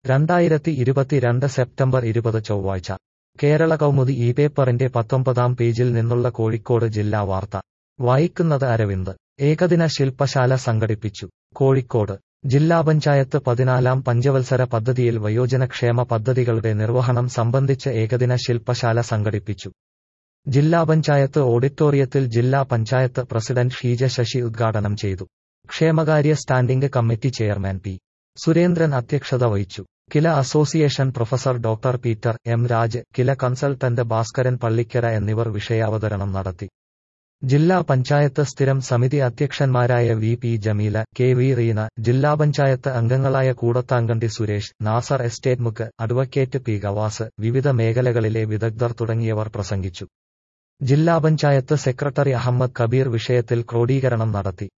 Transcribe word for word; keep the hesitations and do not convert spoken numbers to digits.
രണ്ടായിരത്തി ഇരുപത്തിരണ്ട് സെപ്റ്റംബർ ഇരുപത് ചൊവ്വാഴ്ച കേരള കൗമുദി ഈ പേപ്പറിന്റെ പത്തൊമ്പതാം പേജിൽ നിന്നുള്ള കോഴിക്കോട് ജില്ലാ വാർത്ത വായിക്കുന്നത് അരവിന്ദ്. ഏകദിന ശില്പശാല സംഘടിപ്പിച്ചു. കോഴിക്കോട് ജില്ലാ പഞ്ചായത്ത് പതിനാലാം പഞ്ചവത്സര പദ്ധതിയിൽ വയോജനക്ഷേമ പദ്ധതികളുടെ നിർവഹണം സംബന്ധിച്ച് ഏകദിന ശില്പശാല സംഘടിപ്പിച്ചു. ജില്ലാ പഞ്ചായത്ത് ഓഡിറ്റോറിയത്തിൽ ജില്ലാ പഞ്ചായത്ത് പ്രസിഡന്റ് ഷീജ ശശി ഉദ്ഘാടനം ചെയ്തു. ക്ഷേമകാര്യ standing committee chairman P. Surendran അധ്യക്ഷത വഹിച്ചു. KILA association professor doctor Peter M Raj, KILA consultant Bhaskaran Pallikkara എന്നിവർ വിഷയാവതരണം നടത്തി. ജില്ലാ പഞ്ചായത്ത് സ്ഥിരം സമിതി അധ്യക്ഷന്മാരായ V P Jameela, K V Reena, ജില്ലാ പഞ്ചായത്ത് അംഗങ്ങളായ കൂടത്താങ്കണ്ടി സുരേഷ്, നാസർ എസ്റ്റേറ്റ് മുക്ക്, അഡ്വക്കേറ്റ് പി ഗവാസ്, വിവിധ മേഖലകളിലെ വിദഗ്ധർ തുടങ്ങിയവർ പ്രസംഗിച്ചു. ജില്ലാ പഞ്ചായത്ത് സെക്രട്ടറി അഹമ്മദ് കബീർ വിഷയത്തിൽ ക്രോഡീകരണം നടത്തി.